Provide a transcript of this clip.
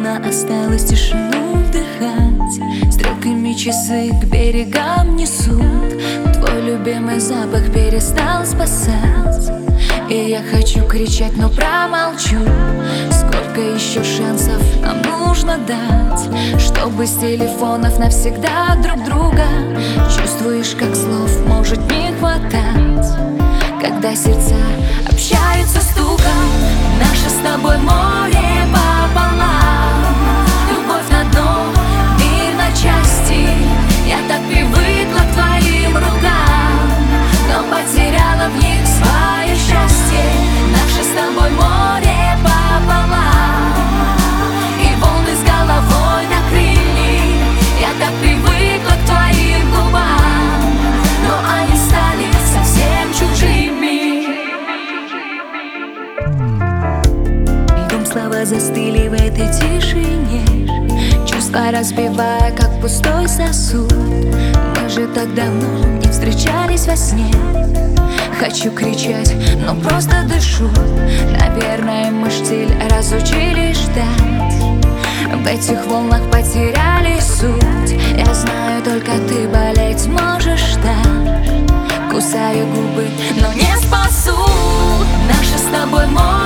Холодно осталось тишину вдыхать, стрелками часы к берегам несут. Твой любимый запах перестал спасать, и я хочу кричать, но промолчу. Сколько еще шансов нам нужно дать, чтобы с телефонов навсегда друг друга? Чувствуешь, как слов может не хватать, когда сердца общаются стуком. Наше с тобой море пополам, любовь на дно, мир на части. Я так привыкла к твоим рукам, но потеряла в них свое счастье. Наше с тобой море пополам, и волны с головой накрыли. Я так привыкла к твоим губам, но они стали совсем чужими. Льдом слова застыли в этой тишине, чувства разбивая, как пустой сосуд. Мы же так давно не встречались во сне. Хочу кричать, но просто дышу. Наверное, мы штиль разучились ждать. В этих волнах потеряли суть. Я знаю, только ты болеть можешь так. Кусаю губы, но не спасу. Наше с тобой море